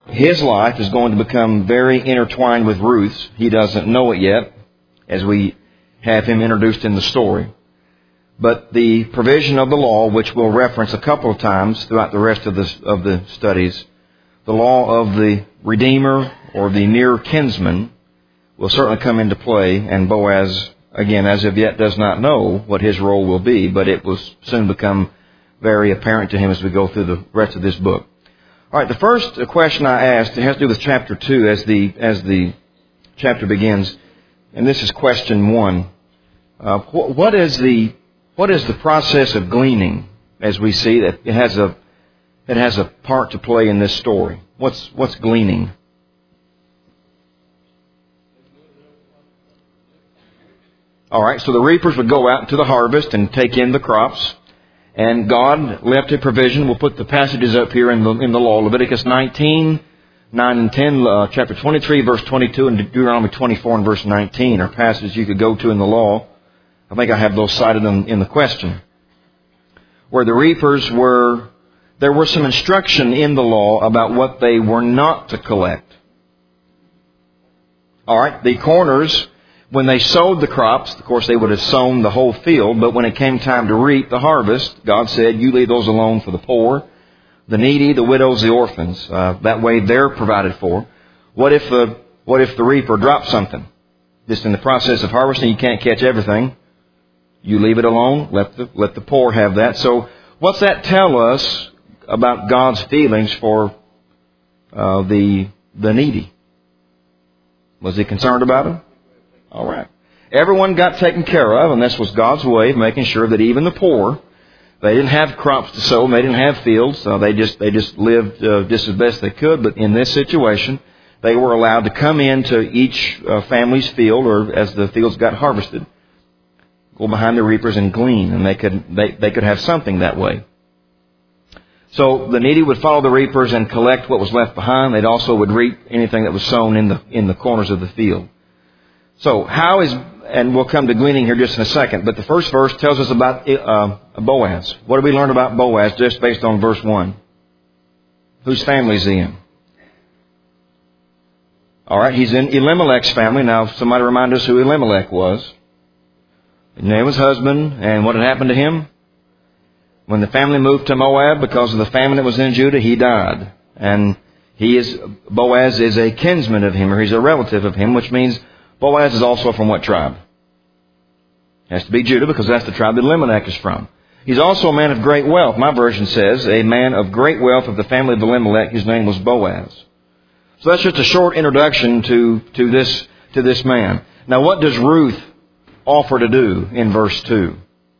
his life is going to become very intertwined with Ruth's. He doesn't know it yet, as we have him introduced in the story. But the provision of the law, which we'll reference a couple of times throughout the rest of the studies, the law of the Redeemer or the near kinsman will certainly come into play. And Boaz, again, as of yet does not know what his role will be, but it will soon become very apparent to him as we go through the rest of this book. All right, the first question I asked, it has to do with chapter 2 as the chapter begins. And this is question 1. What is the process of gleaning, as we see that it has a part to play in this story? What's gleaning? All right, so the reapers would go out to the harvest and take in the crops. And God left a provision. We'll put the passages up here in the law. Leviticus 19, 9 and 10, chapter 23, verse 22, and Deuteronomy 24 and verse 19 are passages you could go to in the law. I think I have those cited in the question. Where the reapers there was some instruction in the law about what they were not to collect. All right, the corners, when they sowed the crops, of course they would have sown the whole field, but when it came time to reap the harvest, God said, you leave those alone for the poor, the needy, the widows, the orphans. That way they're provided for. What if the reaper drops something? Just in the process of harvesting, you can't catch everything. You leave it alone, let the poor have that. So what's that tell us about God's feelings for the needy? Was He concerned about them? All right. Everyone got taken care of, and this was God's way of making sure that even the poor, they didn't have crops to sow, and they didn't have fields, so they just lived just as best they could. But in this situation, they were allowed to come into each family's field, or as the fields got harvested, go behind the reapers and glean, and they could have something that way. So the needy would follow the reapers and collect what was left behind. They'd also would reap anything that was sown in the corners of the field. So and we'll come to gleaning here just in a second, but the first verse tells us about Boaz. What do we learn about Boaz just based on verse 1? Whose family is he in? All right, he's in Elimelech's family. Now, somebody remind us who Elimelech was. His name was husband, and what had happened to him? When the family moved to Moab because of the famine that was in Judah, he died. And Boaz is a kinsman of him, or he's a relative of him, which means Boaz is also from what tribe? It has to be Judah, because that's the tribe that Elimelech is from. He's also a man of great wealth. My version says, a man of great wealth of the family of Elimelech, whose name was Boaz. So that's just a short introduction to this man. Now, what does Ruth offer to do in verse 2?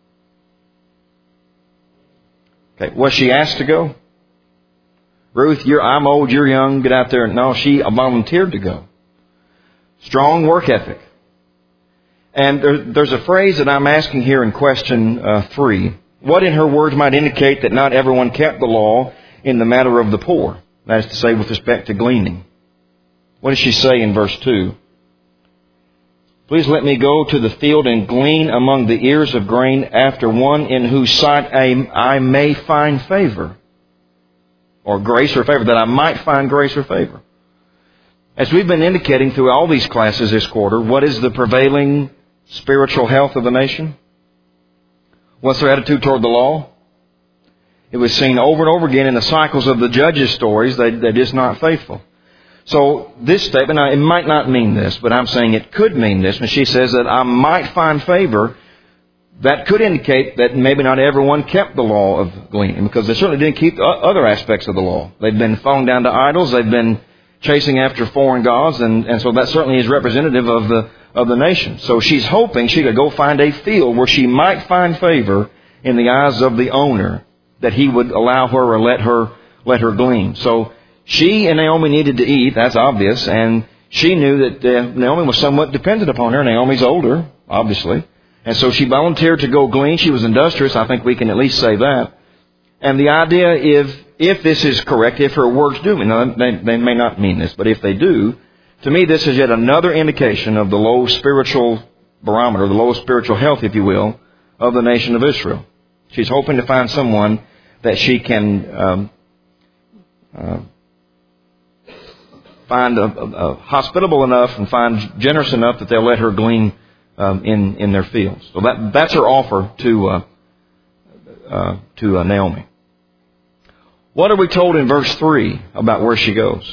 Okay, was she asked to go? Ruth, I'm old, you're young, get out there. No, she volunteered to go. Strong work ethic. And there's a phrase that I'm asking here in question 3. What in her words might indicate that not everyone kept the law in the matter of the poor? That is to say, with respect to gleaning. What does she say in verse 2? Please let me go to the field and glean among the ears of grain after one in whose sight I may find favor. Or grace or favor, that I might find grace or favor. As we've been indicating through all these classes this quarter, what is the prevailing spiritual health of the nation? What's their attitude toward the law? It was seen over and over again in the cycles of the judges' stories. They're just not faithful. So this statement, now, it might not mean this, but I'm saying it could mean this. When she says that I might find favor, that could indicate that maybe not everyone kept the law of gleaning, because they certainly didn't keep other aspects of the law. They've been falling down to idols. They've been chasing after foreign gods, and so that certainly is representative of the nation. So she's hoping she could go find a field where she might find favor in the eyes of the owner, that he would allow her or let her glean. So she and Naomi needed to eat, that's obvious, and she knew that Naomi was somewhat dependent upon her. Naomi's older, obviously, and so she volunteered to go glean. She was industrious, I think we can at least say that. And the idea is, if this is correct, if her words do mean, now they may not mean this, but if they do, to me this is yet another indication of the low spiritual barometer, the low spiritual health, if you will, of the nation of Israel. She's hoping to find someone that she can hospitable enough and find generous enough that they'll let her glean in their fields. So that's her offer to Naomi. What are we told in verse 3 about where she goes?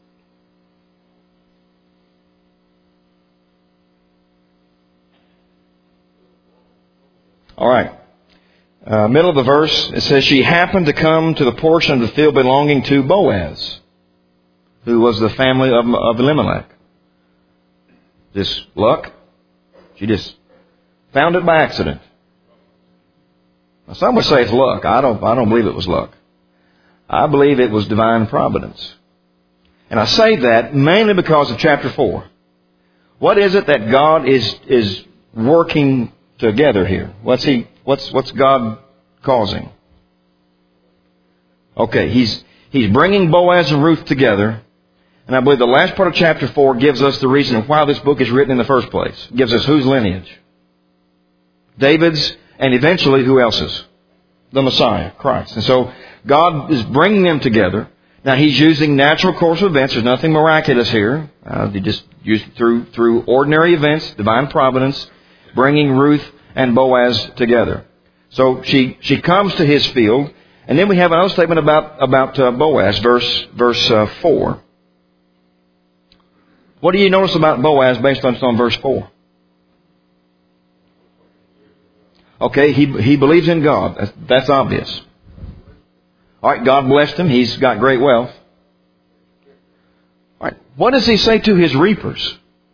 All right. Middle of the verse, it says, she happened to come to the portion of the field belonging to Boaz, who was the family of Elimelech. This luck? She just found it by accident. Now, some would say it's luck. I don't believe it was luck. I believe it was divine providence. And I say that mainly because of chapter 4. What is it that God is working together here? What's God causing? Okay, He's bringing Boaz and Ruth together. And I believe the last part of chapter 4 gives us the reason why this book is written in the first place. It gives us whose lineage? David's, and eventually who else's? The Messiah, Christ. And so God is bringing them together. Now He's using natural course of events. There's nothing miraculous here. He just used through ordinary events, divine providence, bringing Ruth and Boaz together. So she comes to his field, and then we have another statement about Boaz, verse 4. What do you notice about Boaz based on verse 4? Okay, he believes in God. That's obvious. All right, God blessed him. He's got great wealth. All right, what does he say to his reapers?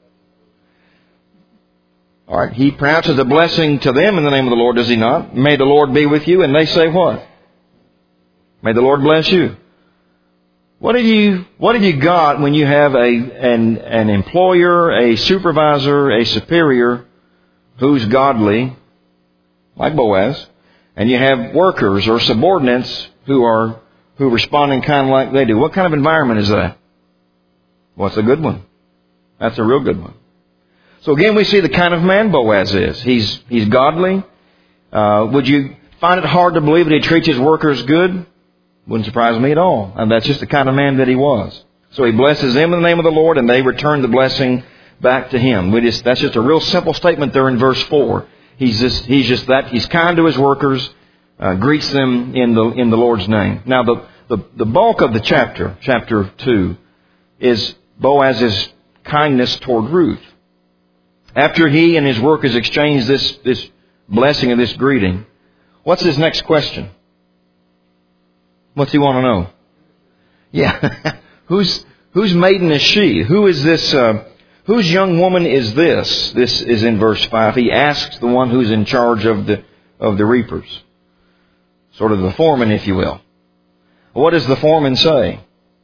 All right, he pronounces a blessing to them in the name of the Lord, does he not? May the Lord be with you. And they say what? May the Lord bless you. What have you got when you have an employer, a supervisor, a superior who's godly, like Boaz, and you have workers or subordinates who respond in kind like they do? What kind of environment is that? Well, it's a good one. That's a real good one. So again, we see the kind of man Boaz is. He's godly. Would you find it hard to believe that he treats his workers good? Wouldn't surprise me at all. And that's just the kind of man that he was. So he blesses them in the name of the Lord, and they return the blessing back to him. That's just a real simple statement there in verse 4. He's kind to his workers, greets them in the Lord's name. Now the bulk of the chapter 2, is Boaz's kindness toward Ruth. After he and his workers exchange this blessing and this greeting, what's his next question? What's he want to know? Yeah. Whose maiden is she? Who is this? Whose young woman is this? This is in verse 5. He asks the one who's in charge of the reapers. Sort of the foreman, if you will. What does the foreman say?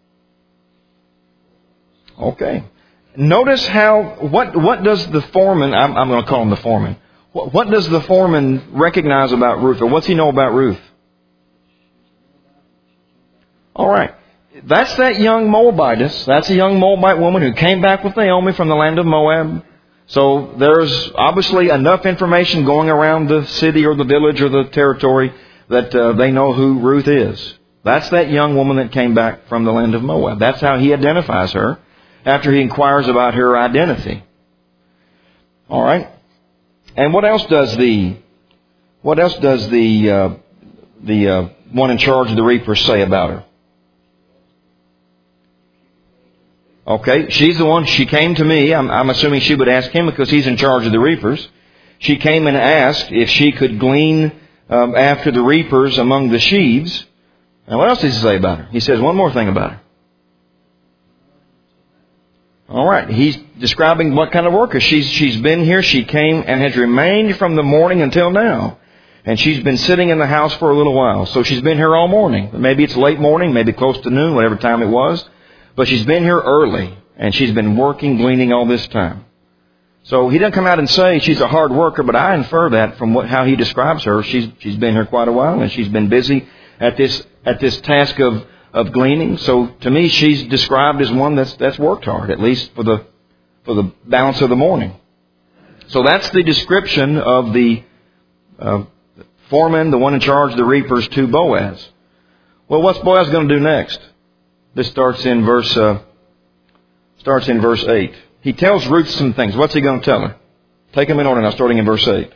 Okay. Notice what does the foreman, I'm going to call him the foreman. What does the foreman recognize about Ruth, or what's he know about Ruth? All right. That's that young Moabitess. That's a young Moabite woman who came back with Naomi from the land of Moab. So there's obviously enough information going around the city or the village or the territory that they know who Ruth is. That's that young woman that came back from the land of Moab. That's how he identifies her after he inquires about her identity. All right. And what else does the one in charge of the reapers say about her? Okay, she's the one. She came to me. I'm assuming she would ask him because he's in charge of the reapers. She came and asked if she could glean after the reapers among the sheaves. And what else does he say about her? He says one more thing about her. All right, he's describing what kind of worker. She's been here. She came and has remained from the morning until now. And she's been sitting in the house for a little while. So she's been here all morning. Maybe it's late morning, maybe close to noon, whatever time it was. But she's been here early, and she's been working, gleaning all this time. So he doesn't come out and say she's a hard worker, but I infer that from how he describes her. She's been here quite a while, and she's been busy at this task of gleaning. So to me, she's described as one that's worked hard, at least for the balance of the morning. So that's the description of the foreman, the one in charge of the reapers, to Boaz. Well, what's Boaz going to do next? This starts in verse starts in verse 8. He tells Ruth some things. What's he going to tell her? Take them in order now, starting in verse 8.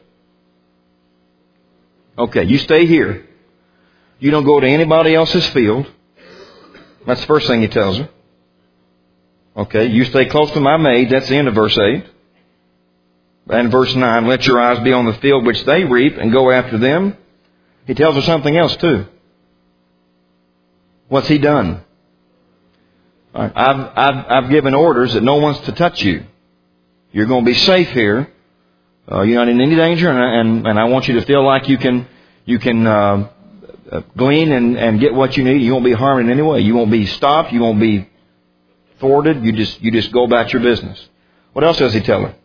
Okay, you stay here. You don't go to anybody else's field. That's the first thing he tells her. Okay, you stay close to my maid. That's the end of verse 8. And verse 9, let your eyes be on the field which they reap and go after them. He tells her something else too. What's he done? I've given orders that no one's to touch you. You're going to be safe here. You're not in any danger, and I want you to feel like you can glean and get what you need. You won't be harmed in any way. You won't be stopped. You won't be thwarted. You just go about your business. What else does he tell her?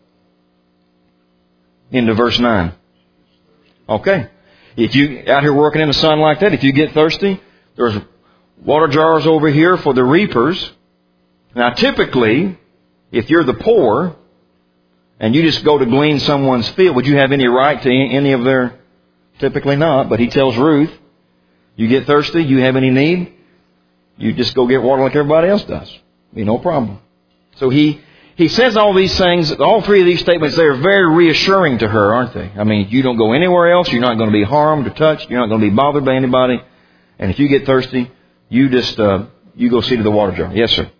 Into verse 9. Okay. If you out here working in the sun like that, if you get thirsty, there's water jars over here for the reapers. Now typically, if you're the poor and you just go to glean someone's field, would you have any right to any of their... Typically not, but he tells Ruth, you get thirsty, you have any need, you just go get water like everybody else does. Be no problem. So he says all these things, all three of these statements, they're very reassuring to her, aren't they? I mean, you don't go anywhere else, you're not going to be harmed or touched, you're not going to be bothered by anybody, and if you get thirsty, you just, you go see to the water jar. Yes, sir.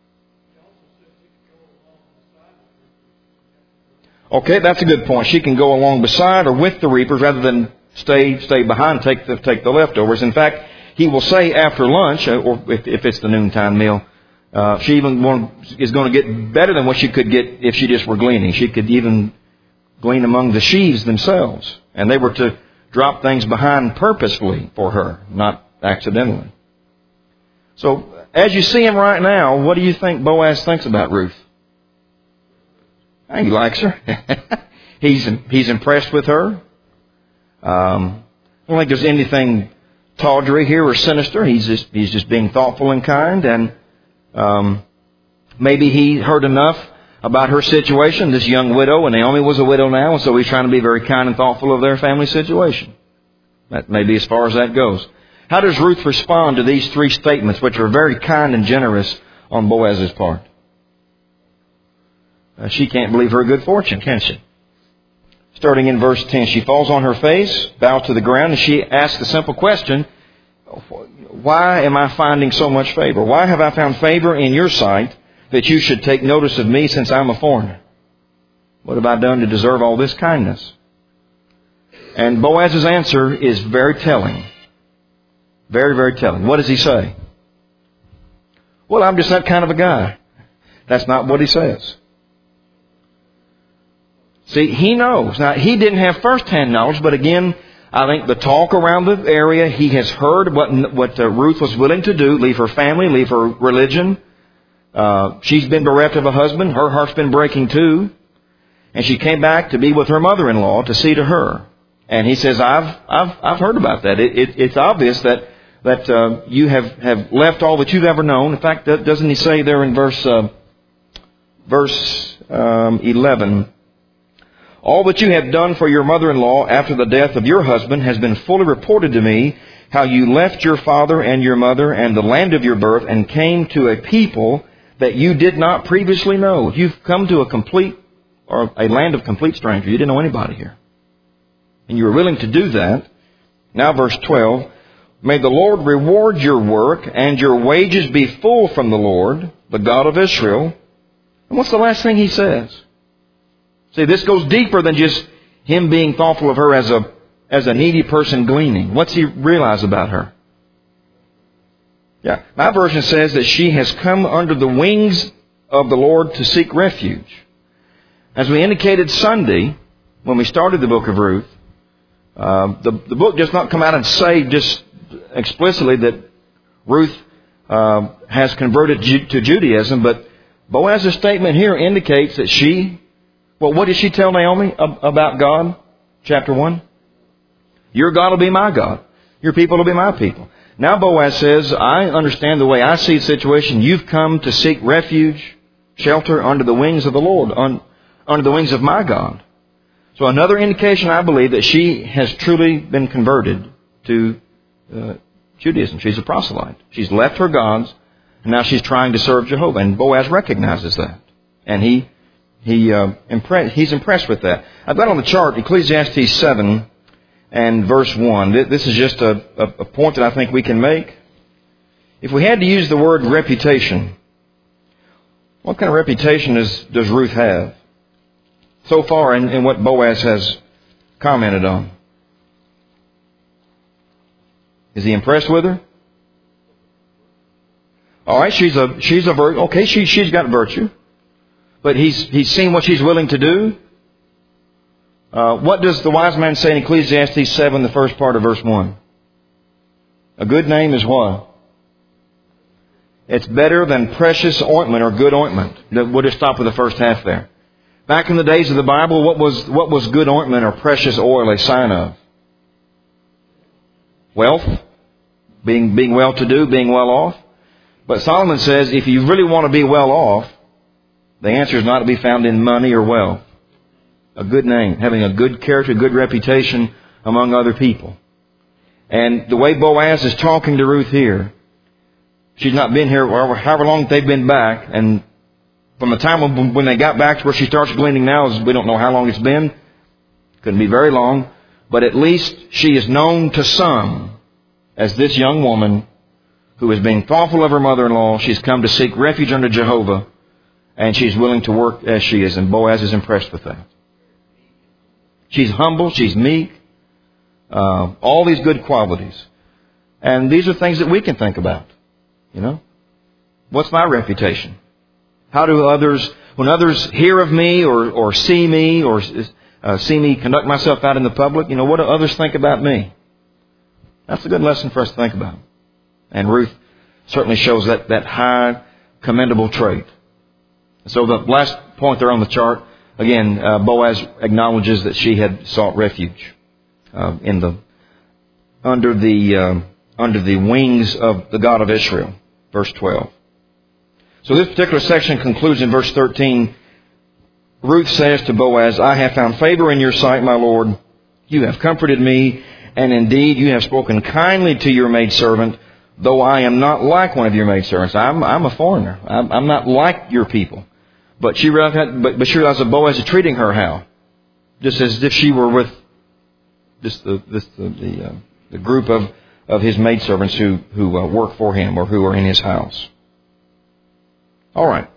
Okay, that's a good point. She can go along beside or with the reapers rather than stay behind and take the leftovers. In fact, he will say after lunch, or if it's the noontime meal, she even is going to get better than what she could get if she just were gleaning. She could even glean among the sheaves themselves. And they were to drop things behind purposefully for her, not accidentally. So, as you see him right now, what do you think Boaz thinks about Ruth? He likes her. He's impressed with her. I don't think there's anything tawdry here or sinister. He's just being thoughtful and kind, and maybe he heard enough about her situation, this young widow, and Naomi was a widow now, and so he's trying to be very kind and thoughtful of their family situation. That may be as far as that goes. How does Ruth respond to these three statements, which are very kind and generous on Boaz's part? She can't believe her good fortune, can she? Starting in verse 10, she falls on her face, bows to the ground, and she asks the simple question, why am I finding so much favor? Why have I found favor in your sight that you should take notice of me since I'm a foreigner? What have I done to deserve all this kindness? And Boaz's answer is very telling. Very, very telling. What does he say? Well, I'm just that kind of a guy. That's not what he says. See, he knows. Now, he didn't have first-hand knowledge, but again, I think the talk around the area, he has heard what Ruth was willing to do, leave her family, leave her religion. She's been bereft of a husband. Her heart's been breaking too. And she came back to be with her mother-in-law to see to her. And he says, I've heard about that. It's obvious that you have left all that you've ever known. In fact, doesn't he say there in verse 11, all that you have done for your mother-in-law after the death of your husband has been fully reported to me, how you left your father and your mother and the land of your birth and came to a people that you did not previously know. You've come to a land of complete stranger. You didn't know anybody here. And you were willing to do that. Now verse 12, may the Lord reward your work and your wages be full from the Lord, the God of Israel. And what's the last thing he says? See, this goes deeper than just him being thoughtful of her as a needy person gleaning. What's he realize about her? Yeah, my version says that she has come under the wings of the Lord to seek refuge. As we indicated Sunday, when we started the book of Ruth, the book does not come out and say just explicitly that Ruth has converted to Judaism, but Boaz's statement here indicates that well, what did she tell Naomi about God? Chapter 1. Your God will be my God. Your people will be my people. Now Boaz says, I understand the way I see the situation. You've come to seek refuge, shelter under the wings of the Lord, under the wings of my God. So another indication, I believe, that she has truly been converted to Judaism. She's a proselyte. She's left her gods And now she's trying to serve Jehovah. And Boaz recognizes that. And he's impressed with that. I've got on the chart Ecclesiastes 7 and verse 1. This is just a point that I think we can make. If we had to use the word reputation, what kind of reputation does Ruth have so far in what Boaz has commented on? Is he impressed with her? All right, she's a virtue. Okay, she's got virtue, but he's seen what she's willing to do. What does the wise man say in Ecclesiastes 7, the first part of verse 1? A good name is what? It's better than precious ointment or good ointment. We'll just stop with the first half there. Back in the days of the Bible, what was good ointment or precious oil a sign of? Wealth, being well-to-do, being well off. But Solomon says if you really want to be well off, the answer is not to be found in money or wealth. A good name, having a good character, good reputation among other people. And the way Boaz is talking to Ruth here, she's not been here however long they've been back, and from the time when they got back to where she starts gleaning now, we don't know how long it's been. Couldn't be very long. But at least she is known to some as this young woman who is being thoughtful of her mother-in-law. She's come to seek refuge under Jehovah, and she's willing to work as she is. And Boaz is impressed with that. She's humble. She's meek. All these good qualities. And these are things that we can think about. You know? What's my reputation? How do others, when others hear of me or see me or see me conduct myself out in the public, what do others think about me? That's a good lesson for us to think about. And Ruth certainly shows that high, commendable trait. So the last point there on the chart, again, Boaz acknowledges that she had sought refuge under the wings of the God of Israel. Verse 12. So this particular section concludes in verse 13. Ruth says to Boaz, I have found favor in your sight, my Lord. You have comforted me, and indeed you have spoken kindly to your maidservant, though I am not like one of your maidservants. I'm a foreigner. I'm not like your people. But she realized that Boaz is treating her how? Just as if she were with just the group of his maidservants who work for him or who are in his house. All right.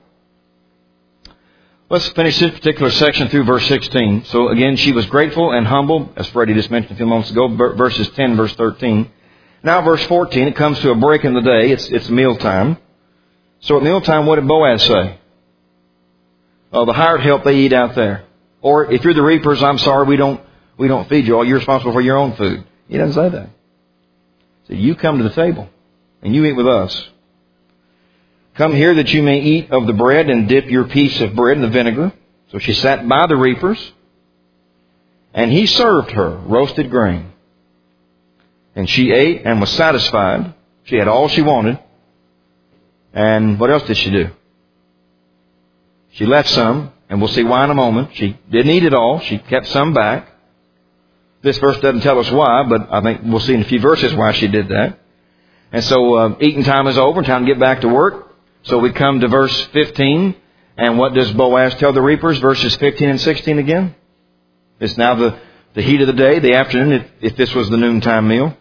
Let's finish this particular section through verse 16. So again, she was grateful and humble, as Freddie just mentioned a few moments ago, verses 10, verse 13. Now verse 14, it comes to a break in the day. It's mealtime. So at mealtime, what did Boaz say? Oh, the hired help, they eat out there. Or if you're the reapers, I'm sorry, we don't feed you. You're responsible for your own food. He doesn't say that. He said, you come to the table and you eat with us. Come here that you may eat of the bread and dip your piece of bread in the vinegar. So she sat by the reapers, and he served her roasted grain. And she ate and was satisfied. She had all she wanted. And what else did she do? She left some, and we'll see why in a moment. She didn't eat it all. She kept some back. This verse doesn't tell us why, but I think we'll see in a few verses why she did that. And so eating time is over, time to get back to work. So we come to verse 15, and what does Boaz tell the reapers? Verses 15 and 16 again. It's now the heat of the day, the afternoon, if this was the noontime meal.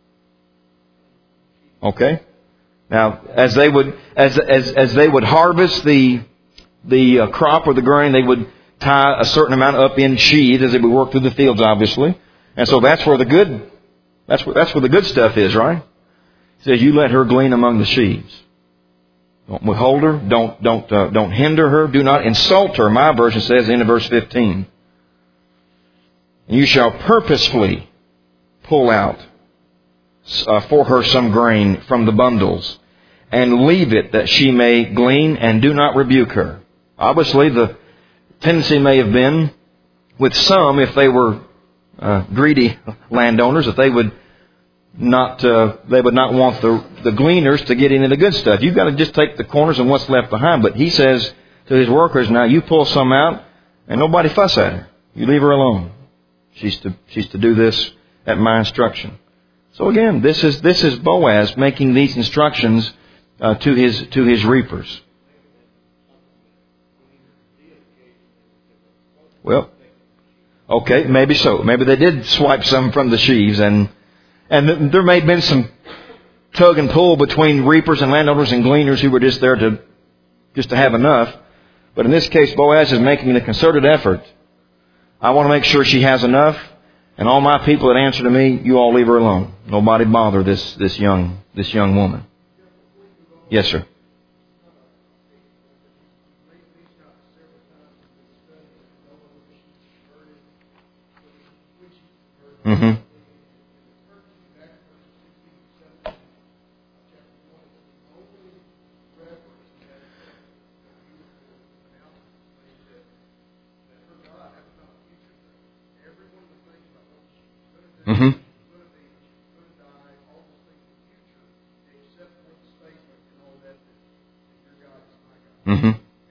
Okay. Now, as they would harvest the crop or the grain, they would tie a certain amount up in sheaves as they would work through the fields, obviously. And so that's where the good stuff is, right? It says, you let her glean among the sheaves. Don't withhold her. Don't hinder her. Do not insult her. My version says in verse 15. And you shall purposefully pull out for her some grain from the bundles and leave it that she may glean, and do not rebuke her. Obviously, the tendency may have been with some, if they were greedy landowners, that they would not want the gleaners to get into the good stuff. You've got to just take the corners and what's left behind. But he says to his workers, now you pull some out and nobody fuss at her. You leave her alone. She's to do this at my instruction. So again, this is Boaz making these instructions to his reapers. Well, okay, maybe so. Maybe they did swipe some from the sheaves, and there may have been some tug and pull between reapers and landowners and gleaners who were just there to have enough. But in this case, Boaz is making a concerted effort. I want to make sure she has enough, and all my people that answer to me, you all leave her alone. Nobody bother this young woman. Yes, sir. Mm-hmm. Mm-hmm. Mm-hmm.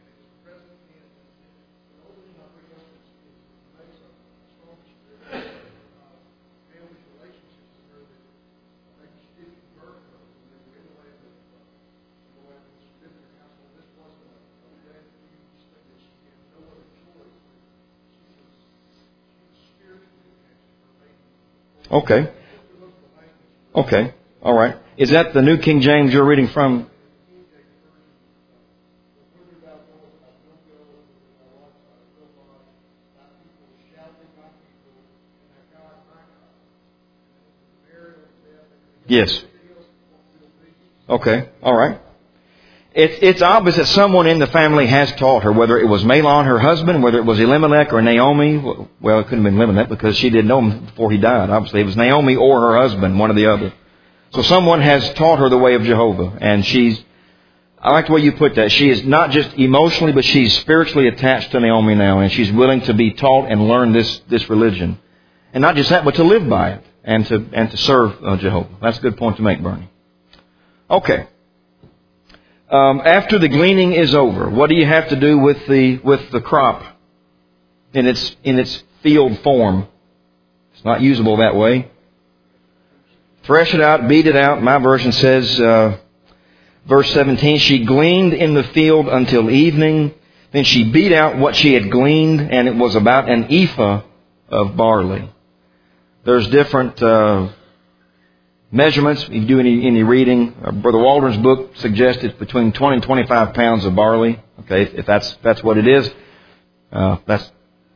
Okay. Okay. All right. Is that the New King James you're reading from? Yes. Okay. All right. It's obvious that someone in the family has taught her, whether it was Mahlon, her husband, whether it was Elimelech or Naomi. Well, it couldn't have been Elimelech because she didn't know him before he died. Obviously, it was Naomi or her husband, one or the other. So someone has taught her the way of Jehovah. And I like the way you put that. She is not just emotionally, but she's spiritually attached to Naomi now. And she's willing to be taught and learn this religion. And not just that, but to live by it and to serve Jehovah. That's a good point to make, Bernie. Okay. After the gleaning is over, what do you have to do with the crop in its field form? It's not usable that way. Thresh it out, beat it out. My version says, verse 17, she gleaned in the field until evening. Then she beat out what she had gleaned, and it was about an ephah of barley. There's different measurements. If you do any reading, Brother Waldron's book suggests it's between 20 and 25 pounds of barley. Okay, if that's what it is, that's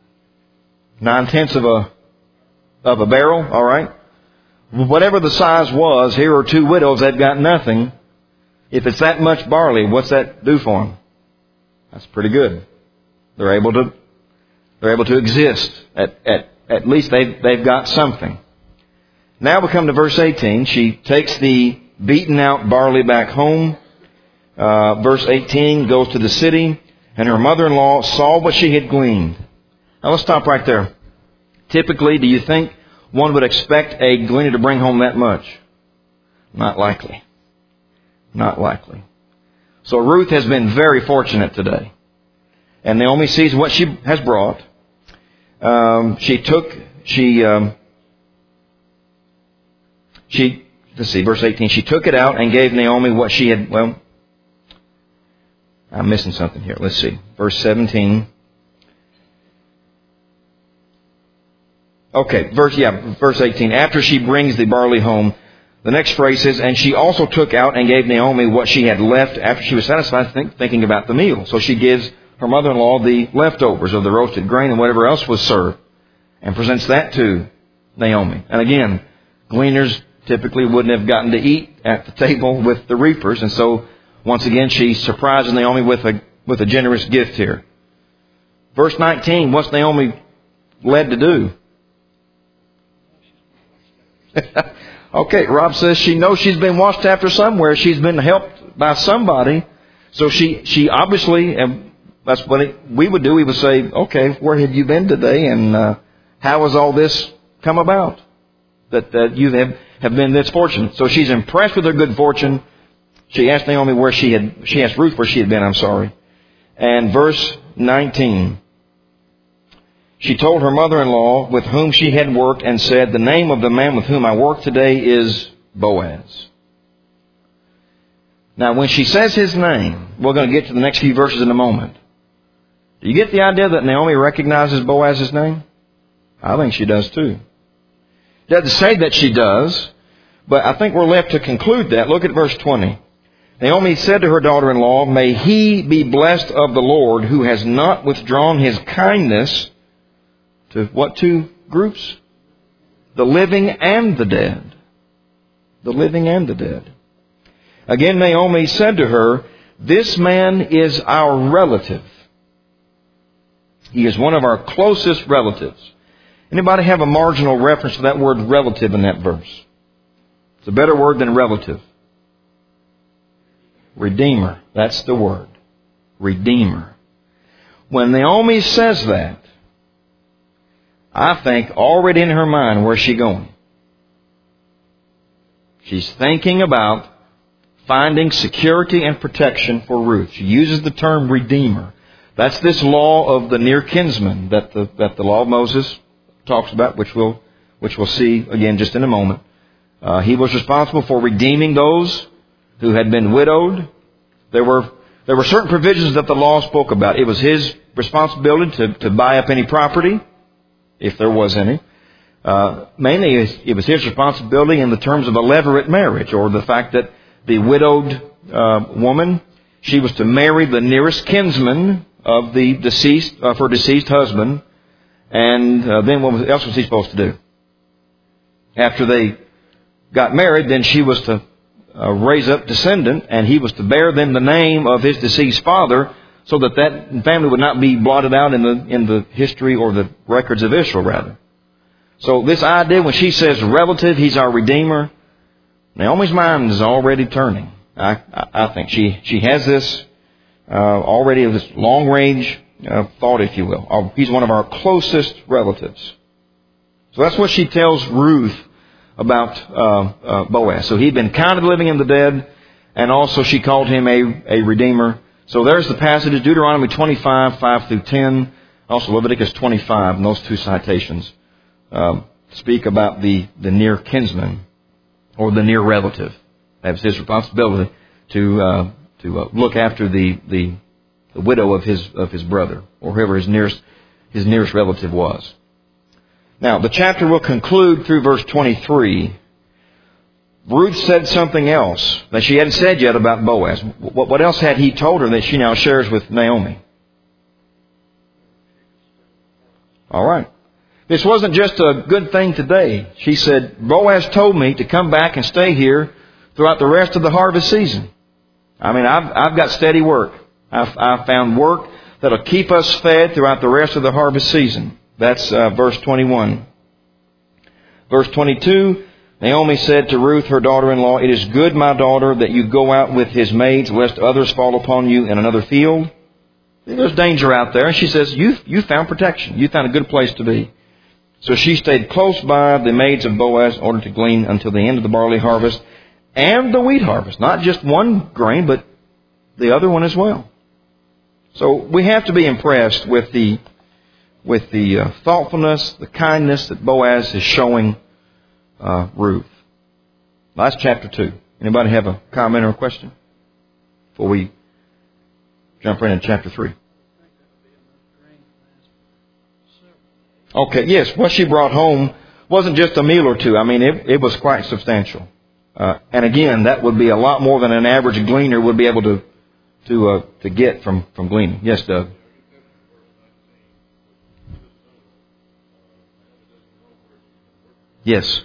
9/10 of a barrel. All right. Whatever the size was, here are two widows that got nothing. If it's that much barley, what's that do for them? That's pretty good. They're able to exist. At least they've got something. Now we come to verse 18. She takes the beaten out barley back home. Verse 18 goes to the city, and her mother-in-law saw what she had gleaned. Now let's stop right there. Typically, do you think one would expect a gleaner to bring home that much? Not likely. Not likely. So Ruth has been very fortunate today. And Naomi sees what she has brought. Let's see, verse 18. She took it out and gave Naomi what she had, well, I'm missing something here. Let's see. Verse 17. Okay, verse 18. After she brings the barley home, the next phrase says, and she also took out and gave Naomi what she had left after she was satisfied thinking about the meal. So she gives her mother-in-law the leftovers of the roasted grain and whatever else was served and presents that to Naomi. And again, gleaners typically wouldn't have gotten to eat at the table with the reapers. And so, once again, she surprises Naomi with a generous gift here. Verse 19, what's Naomi led to do? Okay, Rob says she knows she's been watched after somewhere. She's been helped by somebody. So she obviously, and that's what we would do. We would say, okay, where have you been today? And how has all this come about? That you have been this fortunate. So she's impressed with her good fortune. She asked Naomi she asked Ruth where she had been, And verse 19. She told her mother-in-law with whom she had worked and said, the name of the man with whom I work today is Boaz. Now, when she says his name, we're going to get to the next few verses in a moment. Do you get the idea that Naomi recognizes Boaz's name? I think she does too. It doesn't say that she does, but I think we're left to conclude that. Look at verse 20. Naomi said to her daughter-in-law, "May he be blessed of the Lord, who has not withdrawn his kindness," to what two groups? The living and the dead. The living and the dead. Again, Naomi said to her, "This man is our relative. He is one of our closest relatives." Anybody have a marginal reference to that word relative in that verse? It's a better word than relative. Redeemer. That's the word. Redeemer. When Naomi says that, I think already in her mind, where's she going? She's thinking about finding security and protection for Ruth. She uses the term redeemer. That's this law of the near kinsman that the law of Moses talks about, which we'll see again just in a moment. He was responsible for redeeming those who had been widowed. There were certain provisions that the law spoke about. It was his responsibility to buy up any property, if there was any. Mainly, it was his responsibility in the terms of a levirate marriage, or the fact that the widowed woman, she was to marry the nearest kinsman of the deceased, of her deceased husband, and then what else was he supposed to do? After they got married, then she was to raise up descendant, and he was to bear then the name of his deceased father, so that family would not be blotted out in the history or the records of Israel, rather. So this idea, when she says relative, he's our redeemer, Naomi's mind is already turning. I think she has this already, this long range thought, if you will. He's one of our closest relatives. So that's what she tells Ruth about Boaz. So he'd been counted living in the dead, and also she called him a redeemer. So there's the passages, Deuteronomy 25, 5 through 10, also Leviticus 25, and those two citations speak about the near kinsman, or the near relative. That was his responsibility to look after the widow of his brother, or whoever his nearest relative was. Now, the chapter will conclude through verse 23. Ruth said something else that she hadn't said yet about Boaz. What else had he told her that she now shares with Naomi? All right. This wasn't just a good thing today. She said, Boaz told me to come back and stay here throughout the rest of the harvest season. I mean, I've got steady work. I've found work that'll keep us fed throughout the rest of the harvest season. That's verse 21. Verse 22, Naomi said to Ruth, her daughter-in-law, "It is good, my daughter, that you go out with his maids, lest others fall upon you in another field." There's danger out there. And she says, you found protection. You found a good place to be. So she stayed close by the maids of Boaz in order to glean until the end of the barley harvest and the wheat harvest. Not just one grain, but the other one as well. So we have to be impressed with the thoughtfulness, the kindness that Boaz is showing Ruth. That's chapter 2. Anybody have a comment or a question before we jump right into chapter 3? Okay, yes, what she brought home wasn't just a meal or two. I mean, it was quite substantial. And again, that would be a lot more than an average gleaner would be able to get from gleaning. Yes, Doug? Yes.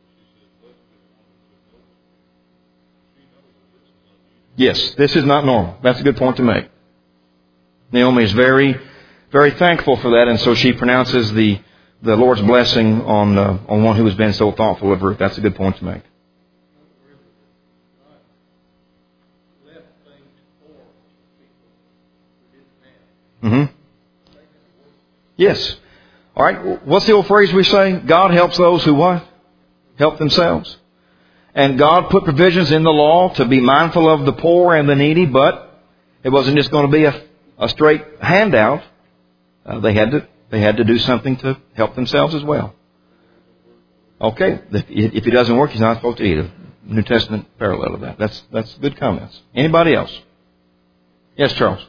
Yes, this is not normal. That's a good point to make. Naomi is very, very thankful for that, and so she pronounces the Lord's blessing on one who has been so thoughtful of Ruth. That's a good point to make. Mm-hmm. Yes. All right. What's the old phrase we say? God helps those who what? Help themselves. And God put provisions in the law to be mindful of the poor and the needy, but it wasn't just going to be a straight handout. They had to do something to help themselves as well. Okay. If he doesn't work, he's not supposed to eat. New Testament parallel of that. That's good comments. Anybody else? Yes, Charles.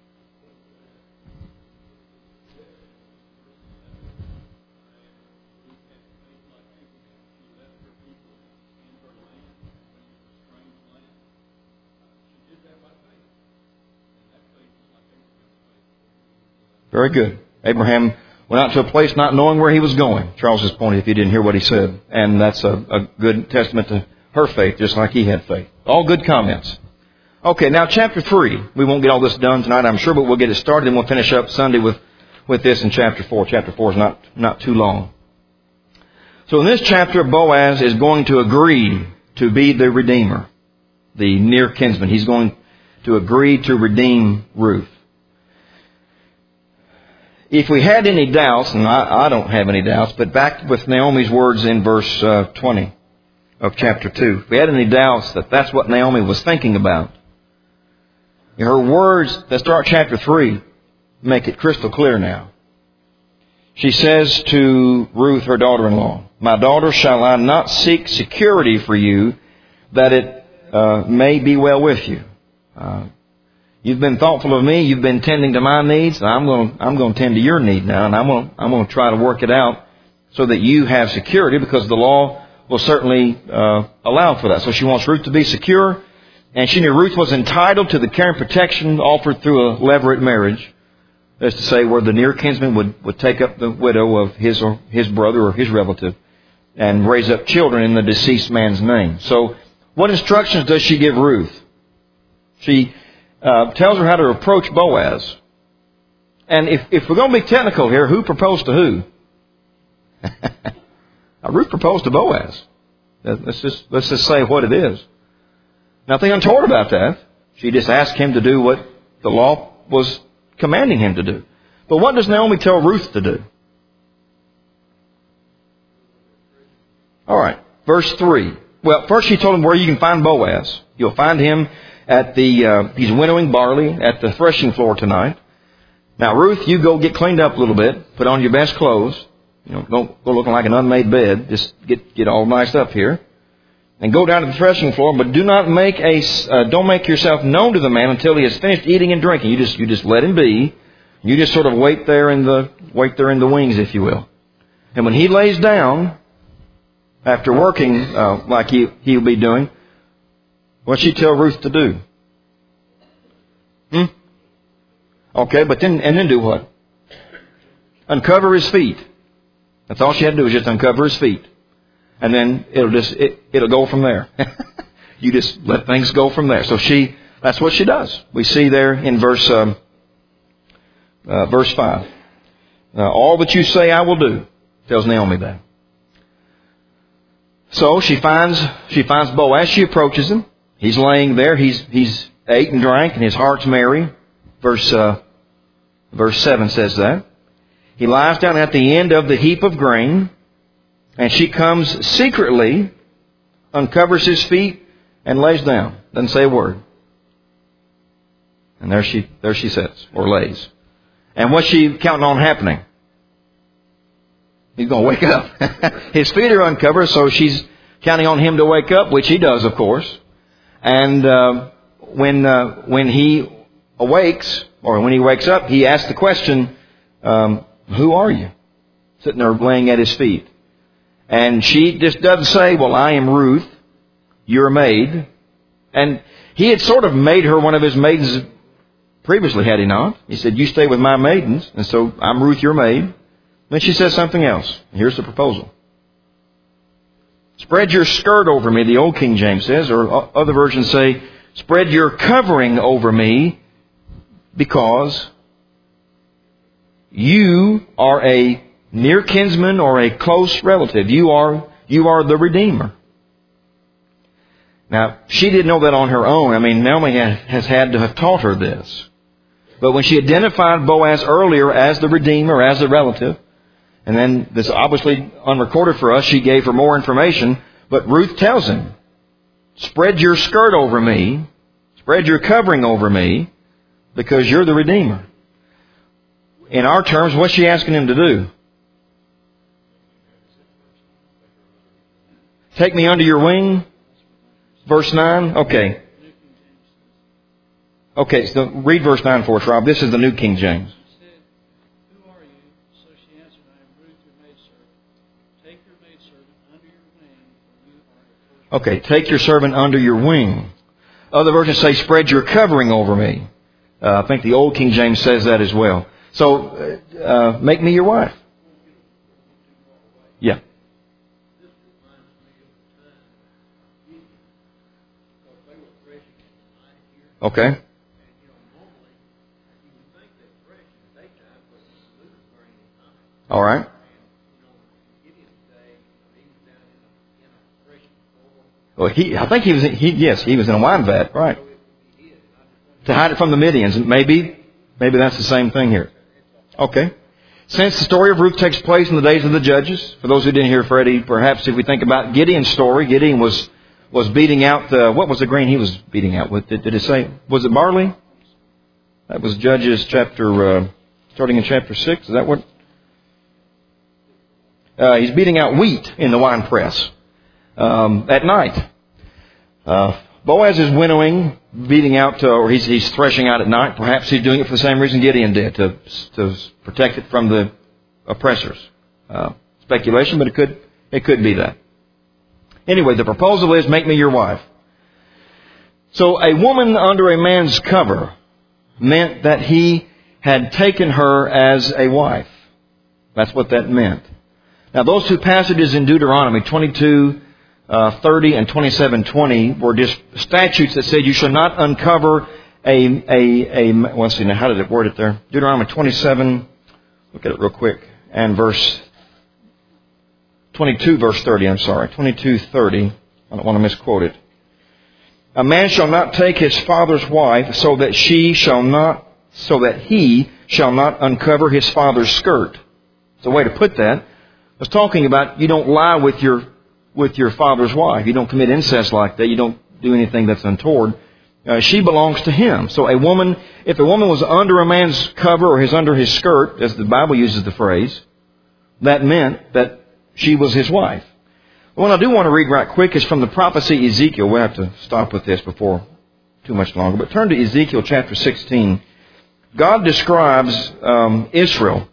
Very good. Abraham went out to a place not knowing where he was going. Charles is pointing if you didn't hear what he said. And that's a good testament to her faith, just like he had faith. All good comments. Okay, now chapter 3. We won't get all this done tonight, I'm sure, but we'll get it started and we'll finish up Sunday with this in chapter 4. Chapter 4 is not too long. So in this chapter, Boaz is going to agree to be the Redeemer, the near kinsman. He's going to agree to redeem Ruth. If we had any doubts, and I don't have any doubts, but back with Naomi's words in verse 20 of chapter 2, if we had any doubts that that's what Naomi was thinking about, her words that start chapter 3 make it crystal clear now. She says to Ruth, her daughter-in-law, "My daughter, shall I not seek security for you, that it may be well with you? You've been thoughtful of me. You've been tending to my needs. And I'm going to tend to your need now, and I'm going to try to work it out so that you have security, because the law will certainly allow for that." So she wants Ruth to be secure, and she knew Ruth was entitled to the care and protection offered through a levirate marriage. That's to say, where the near kinsman would take up the widow of his brother or his relative and raise up children in the deceased man's name. So, what instructions does she give Ruth? She tells her how to approach Boaz. And if we're going to be technical here, who proposed to who? Ruth proposed to Boaz. Let's just say what it is. Nothing untoward about that. She just asked him to do what the law was commanding him to do. But what does Naomi tell Ruth to do? All right, verse 3. Well, first she told him where you can find Boaz. You'll find him at he's winnowing barley at the threshing floor tonight. Now, Ruth, you go get cleaned up a little bit. Put on your best clothes. Don't go looking like an unmade bed. Just get all nice up here. And go down to the threshing floor, but don't make yourself known to the man until he has finished eating and drinking. You just let him be. You just sort of wait there in the wings, if you will. And when he lays down, after working like he'll be doing, what'd she tell Ruth to do? Okay, but then do what? Uncover his feet. That's all she had to do, was just uncover his feet. And then it'll go from there. You just let things go from there. So that's what she does. We see there in verse 5. All that you say I will do, tells Naomi that. So she finds Boaz. She approaches him. He's laying there. He's ate and drank, and his heart's merry. Verse 7 says that. He lies down at the end of the heap of grain, and she comes secretly, uncovers his feet, and lays down. Doesn't say a word. And there she sits, or lays. And what's she counting on happening? He's going to wake up. His feet are uncovered, so she's counting on him to wake up, which he does, of course. And when he awakes, or when he wakes up, he asks the question, "Who are you?" Sitting there laying at his feet. And she just doesn't say, "Well, I am Ruth, your maid." And he had sort of made her one of his maidens previously, had he not? He said, "You stay with my maidens." And so, "I'm Ruth, your maid." Then she says something else. Here's the proposal. "Spread your skirt over me," the old King James says, or other versions say, "Spread your covering over me, because you are a near kinsman or a close relative. You are the Redeemer." Now, she didn't know that on her own. I mean, Naomi has had to have taught her this. But when she identified Boaz earlier as the Redeemer, as the relative, and then this obviously unrecorded for us, she gave her more information. But Ruth tells him, "Spread your skirt over me, spread your covering over me, because you're the Redeemer." In our terms, what's she asking him to do? Take me under your wing? Verse 9? Okay. Okay, so read verse 9 for us, Rob. This is the New King James. He said, "Who are you?" So she answered, "I am Ruth, your maidservant. Take your maidservant under your wing, for you are the first." Okay, take your servant under your wing. Other versions say, spread your covering over me. I think the Old King James says that as well. So, make me your wife. Yeah. This reminds me of the time of Gideon, because they were threshing in the night here. Okay. And, normally, you would think they thresh in the daytime, but the lose burning at night. All right. And, in Gideon's day, he was down in a threshing floor. Well, I think he was in a wine vat, right. So it would be hid. And I just wondered, To hide it from the Midians. Maybe that's the same thing here. Okay. Since the story of Ruth takes place in the days of the judges, for those who didn't hear Freddie, perhaps if we think about Gideon's story, Gideon was beating out, what was the grain he was beating out with? Did it say, was it barley? That was Judges chapter, starting in chapter 6. Is that what? He's beating out wheat in the wine press, at night. Boaz is winnowing, beating out, or he's threshing out at night. Perhaps he's doing it for the same reason Gideon did, to protect it from the oppressors. Speculation, but it could be that. Anyway, the proposal is, make me your wife. So a woman under a man's cover meant that he had taken her as a wife. That's what that meant. Now, those two passages in Deuteronomy 22:30 and 27:20 were just statutes that said you shall not uncover let's see now, how did it word it there? Deuteronomy 27, look at it real quick, and verse 22, verse 30, 22:30. I don't want to misquote it. A man shall not take his father's wife so that he shall not uncover his father's skirt. It's a way to put that. I was talking about you don't lie with your father's wife. You don't commit incest like that. You don't do anything that's untoward. She belongs to him. So if a woman was under a man's cover or under his skirt, as the Bible uses the phrase, that meant that she was his wife. What I do want to read right quick is from the prophecy Ezekiel. We'll have to stop with this before too much longer. But turn to Ezekiel chapter 16. God describes Israel,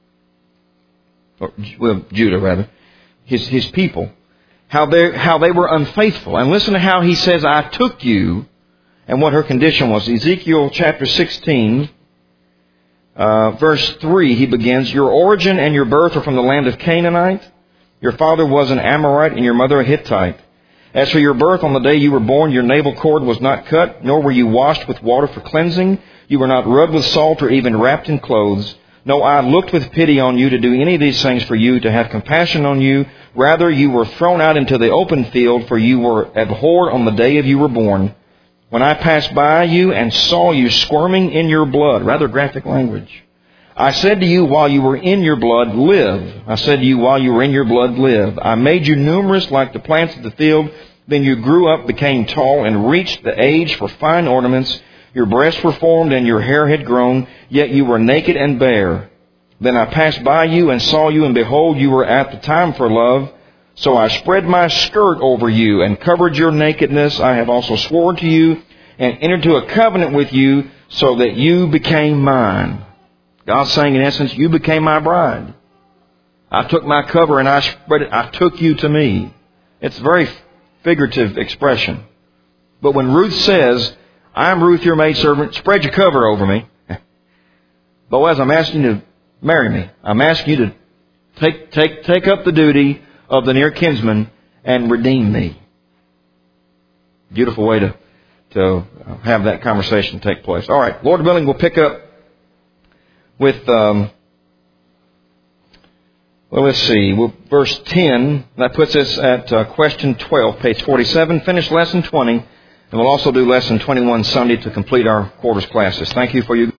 Judah rather, his people, how they were unfaithful. And listen to how he says, I took you, and what her condition was. Ezekiel chapter 16, verse 3, he begins, your origin and your birth are from the land of Canaanite. Your father was an Amorite and your mother a Hittite. As for your birth, on the day you were born, your navel cord was not cut, nor were you washed with water for cleansing. You were not rubbed with salt or even wrapped in clothes. No eye looked with pity on you to do any of these things for you, to have compassion on you. Rather, you were thrown out into the open field, for you were abhorred on the day of you were born. When I passed by you and saw you squirming in your blood, rather graphic language, I said to you while you were in your blood, live. I said to you while you were in your blood, live. I made you numerous like the plants of the field. Then you grew up, became tall, and reached the age for fine ornaments. Your breasts were formed and your hair had grown, yet you were naked and bare. Then I passed by you and saw you, and behold, you were at the time for love. So I spread my skirt over you and covered your nakedness. I have also sworn to you and entered into a covenant with you so that you became mine. God's saying, in essence, you became my bride. I took my cover and I spread it. I took you to me. It's a very figurative expression. But when Ruth says, I am Ruth, your maidservant, spread your cover over me. Boaz, I'm asking you to marry me. I'm asking you to take up the duty of the near kinsman and redeem me. Beautiful way to have that conversation take place. All right, Lord willing, we'll pick up with, let's see, verse 10. That puts us at question 12, page 47. Finish lesson 20, and we'll also do lesson 21 Sunday to complete our quarters classes. Thank you for your